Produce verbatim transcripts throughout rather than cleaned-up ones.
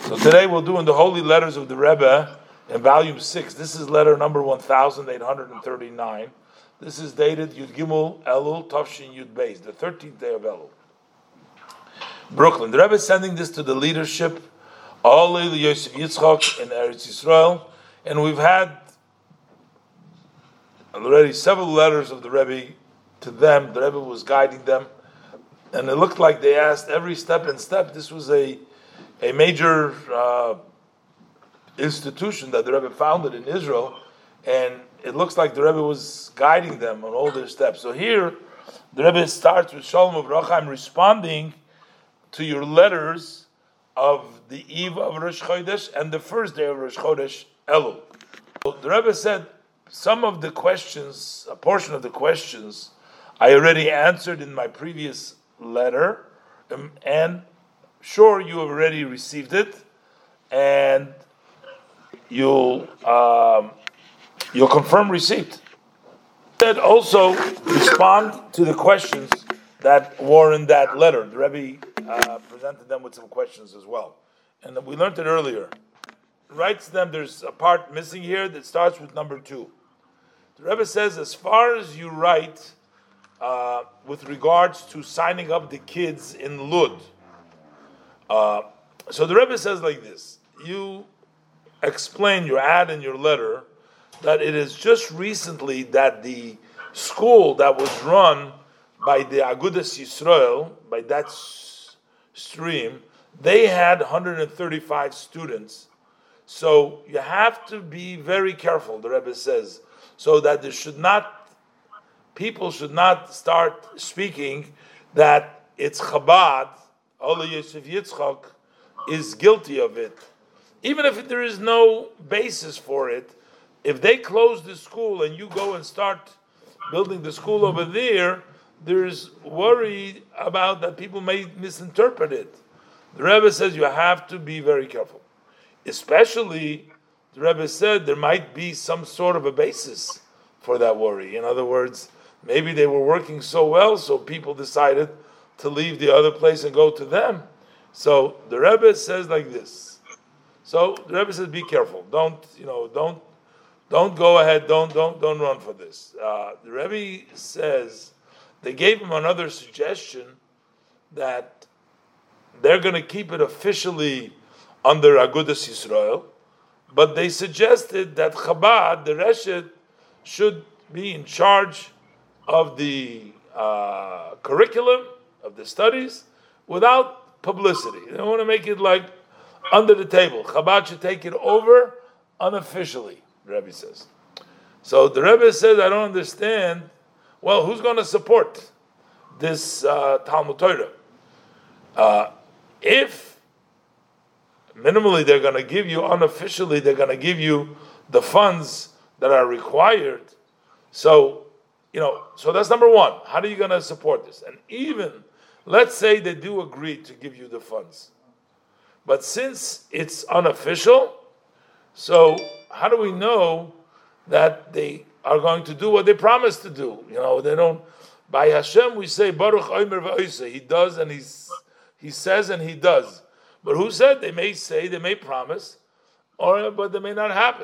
So today we'll do in the Holy Letters of the Rebbe in volume six. This is letter number one thousand eight hundred thirty-nine. This is dated Yud Gimel Elul Tavshin Yud Beis, the thirteenth day of Elul. Brooklyn. The Rebbe is sending this to the leadership, all of Yosef Yitzchak in Eretz Yisrael, and we've had already several letters of the Rebbe to them. The Rebbe was guiding them, and it looked like they asked every step and step. This was a a major uh, institution that the Rebbe founded in Israel, and it looks like the Rebbe was guiding them on all their steps. So here, the Rebbe starts with Shalom Uvracha. I'm responding to your letters of the eve of Rosh Chodesh and the first day of Rosh Chodesh, Elul. So the Rebbe said some of the questions, a portion of the questions, I already answered in my previous letter, um, and sure, you have already received it, and you'll um, you'll confirm receipt. Said also respond to the questions that were in that letter. The Rebbe uh, presented them with some questions as well, and we learned it earlier. Writes them. There's a part missing here that starts with number two. The Rebbe says, as far as you write uh, with regards to signing up the kids in Lud. Uh, so the Rebbe says like this: you explain, you add in your letter that it is just recently that the school that was run by the Agudas Yisrael, by that s- stream, they had one hundred thirty-five students. So you have to be very careful, the Rebbe says, so that there should not, people should not start speaking that it's Chabad, Ola Yosef Yitzchak is guilty of it. Even if there is no basis for it, if they close the school and you go and start building the school over there, there's worry about that people may misinterpret it. The Rebbe says you have to be very careful. Especially, the Rebbe said there might be some sort of a basis for that worry. In other words, maybe they were working so well, so people decided to leave the other place and go to them. So the Rebbe says like this. So the Rebbe says, be careful. Don't, you know, don't, don't go ahead. Don't, don't, don't run for this. Uh, the Rebbe says they gave him another suggestion that they're going to keep it officially under Agudas Yisrael, but they suggested that Chabad, the Reshet, should be in charge of the uh, curriculum, of the studies, without publicity. They want to make it like under the table. Chabad should take it over unofficially, the Rebbe says. So the Rebbe says, I don't understand, well, who's going to support this uh, Talmud Torah? Uh, if minimally they're going to give you, unofficially they're going to give you the funds that are required, so, you know, so that's number one. How are you going to support this? And even, let's say they do agree to give you the funds. But since it's unofficial, so how do we know that they are going to do what they promised to do? You know, they don't, by Hashem we say, Baruch Omer V'Oiseh, he does and he's, he says and he does. But who said? They may say, they may promise, or but they may not happen.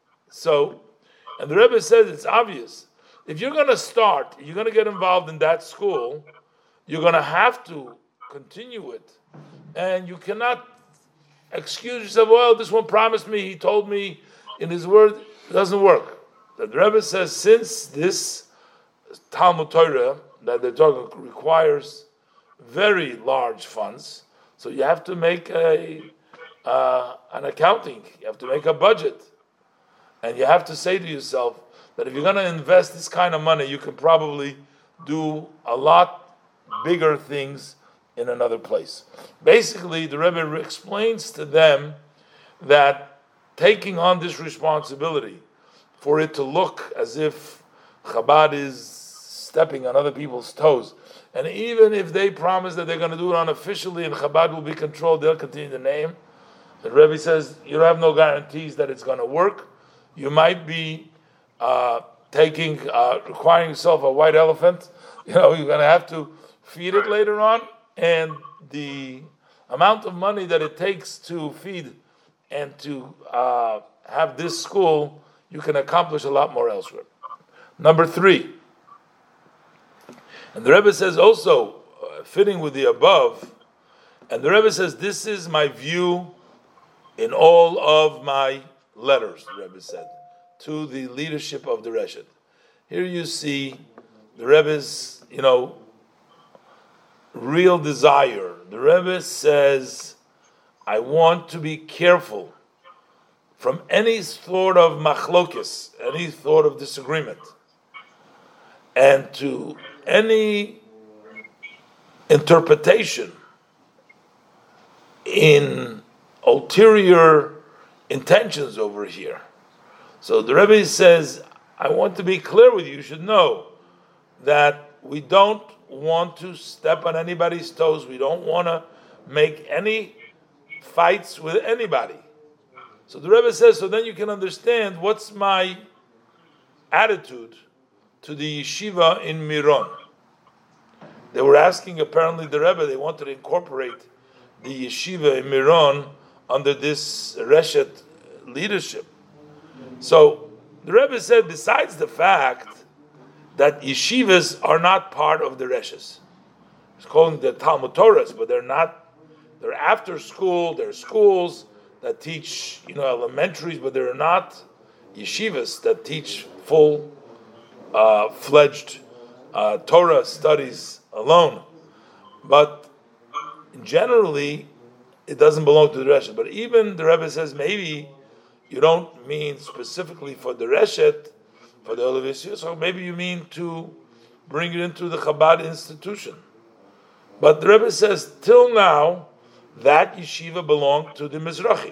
So, and the Rebbe says it's obvious. If you're going to start, you're going to get involved in that school, you're going to have to continue it. And you cannot excuse yourself, well, this one promised me, he told me in his word, it doesn't work. The Rebbe says, since this Talmud Torah that they're talking requires very large funds, so you have to make a uh, an accounting, you have to make a budget. And you have to say to yourself that if you're going to invest this kind of money, you can probably do a lot bigger things in another place. Basically, the Rebbe explains to them that taking on this responsibility for it to look as if Chabad is stepping on other people's toes, and even if they promise that they're going to do it unofficially and Chabad will be controlled, they'll continue the name. The Rebbe says you don't have no guarantees that it's going to work. You might be uh, taking, uh, requiring yourself a white elephant. You know, you're going to have to feed it later on, and the amount of money that it takes to feed and to uh, have this school, you can accomplish a lot more elsewhere. Number three, and the Rebbe says also, uh, fitting with the above, and the Rebbe says, this is my view in all of my letters, the Rebbe said, to the leadership of the Reshet. Here you see the Rebbe's, you know, real desire. The Rebbe says, I want to be careful from any sort of machlokes, any sort of disagreement, and to any interpretation in ulterior intentions over here. So the Rebbe says, I want to be clear with you. You should know that we don't want to step on anybody's toes. We don't want to make any fights with anybody. So the Rebbe says, so then you can understand what's my attitude to the yeshiva in Miron. They were asking apparently the Rebbe, they wanted to incorporate the yeshiva in Miron under this Reshet leadership. So the Rebbe said, besides the fact that yeshivas are not part of the Reshes, it's calling the Talmud Torahs, but they're not, they're after school, they're schools that teach, you know, elementaries, but they're not yeshivas that teach full uh, fledged uh, Torah studies alone. But generally, it doesn't belong to the Reshet. But even the Rebbe says, maybe you don't mean specifically for the Reshet, for the Olav Yisrael, so maybe you mean to bring it into the Chabad institution. But the Rebbe says, till now, that yeshiva belonged to the Mizrahi.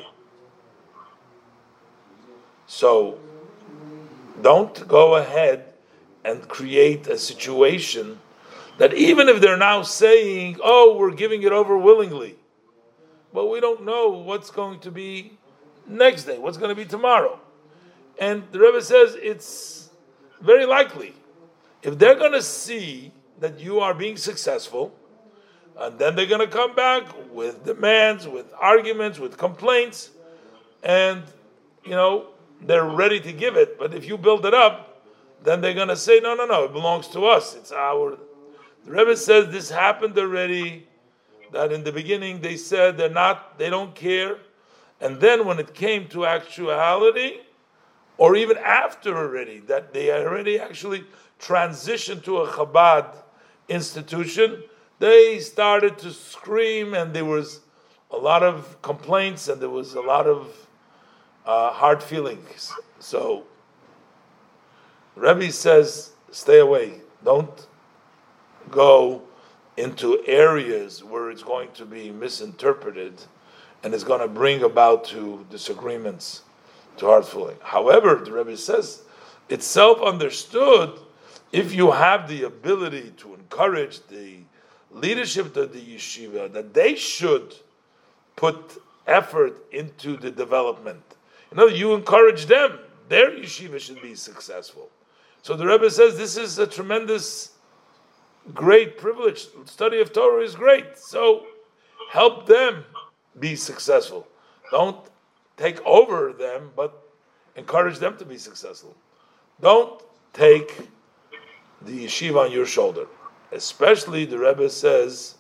So, don't go ahead and create a situation that even if they're now saying, oh, we're giving it over willingly, but we don't know what's going to be next day, what's going to be tomorrow. And the Rebbe says it's very likely, if they're going to see that you are being successful, and then they're going to come back with demands, with arguments, with complaints, and, you know, they're ready to give it. But if you build it up, then they're going to say, no, no, no, it belongs to us. It's our... The Rebbe says this happened already, that in the beginning they said they're not, they don't care. And then when it came to actuality, or even after already, that they already actually transitioned to a Chabad institution, they started to scream, and there was a lot of complaints, and there was a lot of uh, hard feelings. So, Rebbe says, stay away. Don't go into areas where it's going to be misinterpreted, and it's going to bring about to disagreements, to hard feeling. However, the Rebbe says, it's self-understood if you have the ability to encourage the leadership of the yeshiva, that they should put effort into the development. You know, you encourage them, their yeshiva should be successful. So the Rebbe says this is a tremendous, great privilege. Study of Torah is great. So help them be successful. Don't take over them, but encourage them to be successful. Don't take the yeshiva on your shoulder. Especially the Rebbe says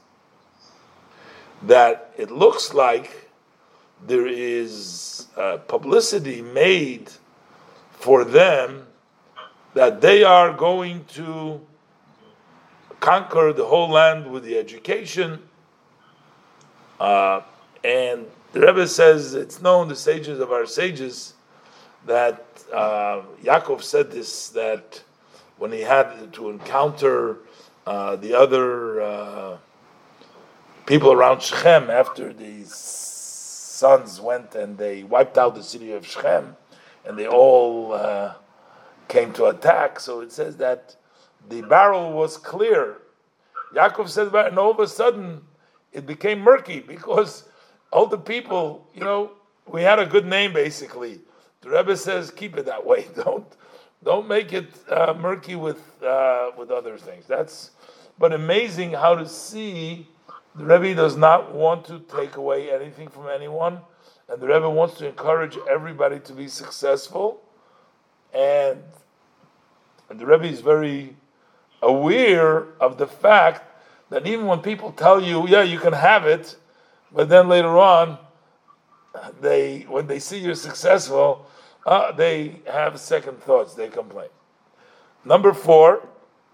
that it looks like there is uh, publicity made for them that they are going to conquer the whole land with the education. Uh, and the Rebbe says it's known, the sages of our sages, that uh, Yaakov said this, that when he had to encounter uh, the other uh, people around Shechem after the sons went and they wiped out the city of Shechem, and they all uh, came to attack. So it says that the barrel was clear. Yaakov says, and all of a sudden it became murky because all the people, you know, we had a good name basically. The Rebbe says, keep it that way. Don't don't make it uh, murky with uh, with other things. That's but amazing how to see The Rebbe does not want to take away anything from anyone, and the Rebbe wants to encourage everybody to be successful. And, and the Rebbe is very aware of the fact that even when people tell you, yeah, you can have it, but then later on, they when they see you're successful, uh, they have second thoughts, they complain. Number four,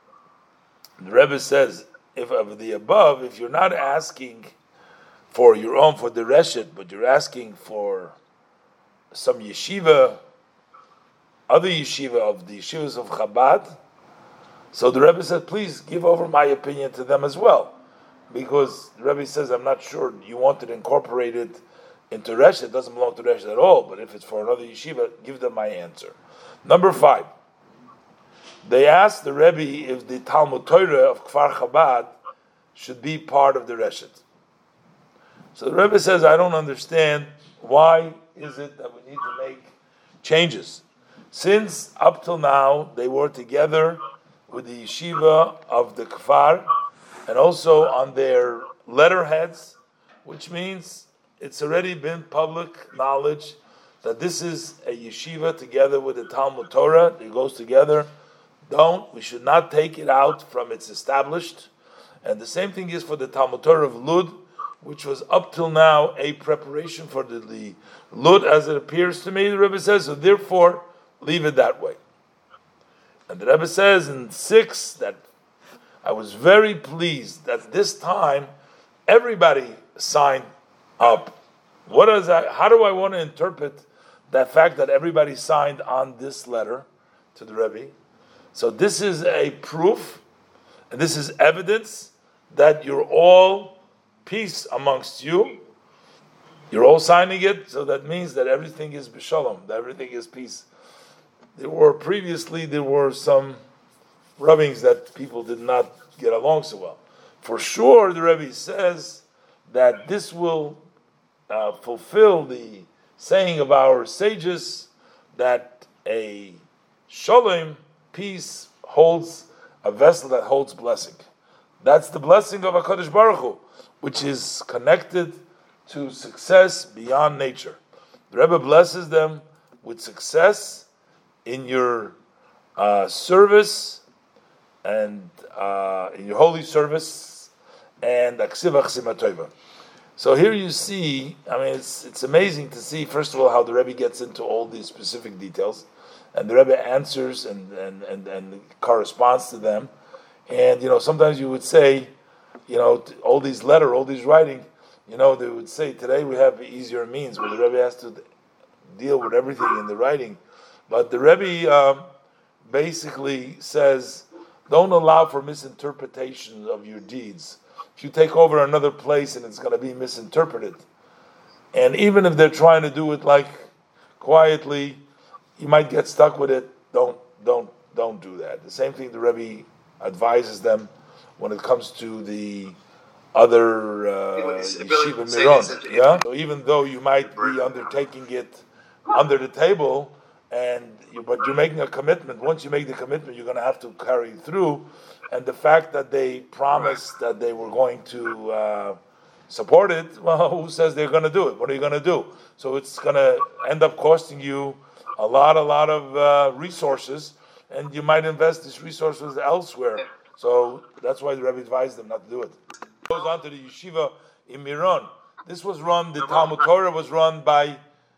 the Rebbe says, if of the above, if you're not asking for your own, for the reshet, but you're asking for some yeshiva, other yeshiva of the yeshivas of Chabad, so the Rebbe said, please give over my opinion to them as well. Because the Rebbe says, I'm not sure you want it incorporated into reshet, it doesn't belong to reshet at all, but if it's for another yeshiva, give them my answer. Number five, they asked the Rebbe if the Talmud Torah of Kfar Chabad should be part of the reshet. So the Rebbe says, I don't understand why is it that we need to make changes. Since up till now, they were together with the yeshiva of the Kfar, and also on their letterheads, which means it's already been public knowledge that this is a yeshiva together with the Talmud Torah. It goes together. Don't, we should not take it out from its established. And the same thing is for the Talmud Torah of Lud, which was up till now a preparation for the, the Lud, as it appears to me, the Rebbe says, so therefore, leave it that way. And the Rebbe says in six that I was very pleased that this time everybody signed up. What is that? How do I want to interpret that fact that everybody signed on this letter to the Rebbe? So this is a proof, and this is evidence that you're all peace amongst you. You're all signing it, so that means that everything is b'shalom, that everything is peace. There were previously there were some rubbings that people did not get along so well. For sure, the Rebbe says that this will uh, fulfill the saying of our sages that a shalom, peace, holds a vessel that holds blessing. That's the blessing of HaKadosh Baruch Hu, which is connected to success beyond nature. The Rebbe blesses them with success in your uh, service and uh, in your holy service and aksiva chsima tova. So here you see, I mean, it's it's amazing to see, first of all, how the Rebbe gets into all these specific details, and the Rebbe answers and, and, and, and corresponds to them. And, you know, sometimes you would say, you know, all these letter, all these writing, you know, they would say, today we have easier means, where the Rebbe has to deal with everything in the writing. But the Rebbe um, basically says, don't allow for misinterpretation of your deeds. If you take over another place and it's going to be misinterpreted, and even if they're trying to do it like quietly, you might get stuck with it. Don't, don't, don't do that. The same thing the Rebbe advises them when it comes to the other uh, yeshiva miron. Yeah. So even though you might be undertaking it under the table, and you, but you're making a commitment. Once you make the commitment, you're going to have to carry it through. And the fact that they promised that they were going to uh, support it, well, who says they're going to do it? What are you going to do? So it's going to end up costing you a lot, a lot of uh, resources, and you might invest these resources elsewhere. So that's why the Rebbe advised them not to do it. Goes on to the yeshiva in Miron. This was run, the Talmud Torah was run by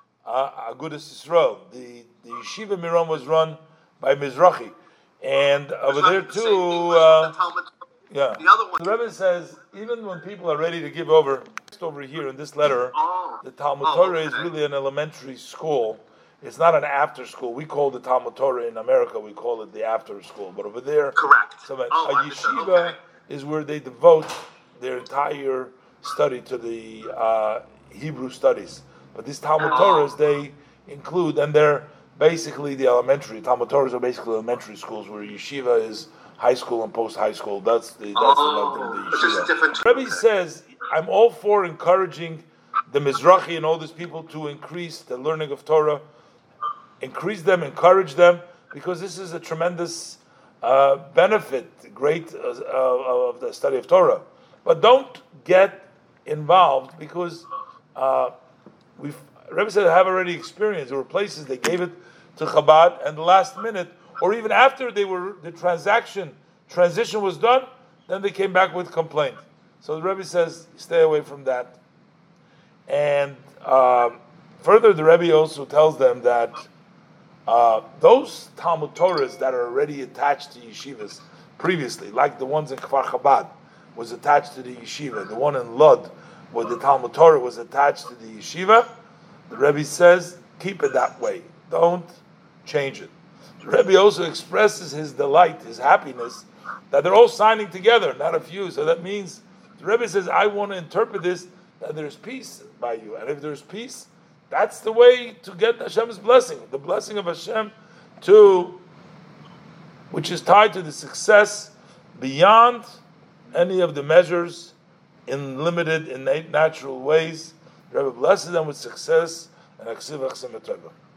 uh, Agudas Yisrael. The, the yeshiva Miron was run by Mizrahi. And over there too, uh, yeah. The Rebbe says, even when people are ready to give over, just over here in this letter, the Talmud Torah is really an elementary school. It's not an after school. We call the Talmud Torah in America, we call it the after school. But over there, correct. So a, oh, a yeshiva okay. is where they devote their entire study to the uh, Hebrew studies. But these Talmud oh. Torahs, they include, and they're basically the elementary. Talmud Torahs are basically elementary schools, where yeshiva is high school and post high school. That's the that's oh, the level of the yeshiva. Different. Rebbe says, I'm all for encouraging the Mizrahi and all these people to increase the learning of Torah, increase them, encourage them, because this is a tremendous uh, benefit, great uh, uh, of the study of Torah. but don't get involved because uh, we've Rebbe said I have already experienced. There were places they gave it to Chabad, and the last minute, or even after they were the transaction transition was done, then they came back with complaint. So the Rebbe says stay away from that. And um, further, the Rebbe also tells them that uh, those Talmud Torahs that are already attached to yeshivas previously, like the ones in Kfar Chabad, was attached to the yeshiva. The one in Lod, where the Talmud Torah was attached to the yeshiva, the Rebbe says, keep it that way. Don't change it. The Rebbe also expresses his delight, his happiness, that they're all signing together, not a few. So that means, the Rebbe says, I want to interpret this, that there's peace by you. And if there's peace, that's the way to get Hashem's blessing. The blessing of Hashem to, which is tied to the success beyond any of the measures in limited, innate, natural ways. The Rebbe blesses them with success and aksiv achsem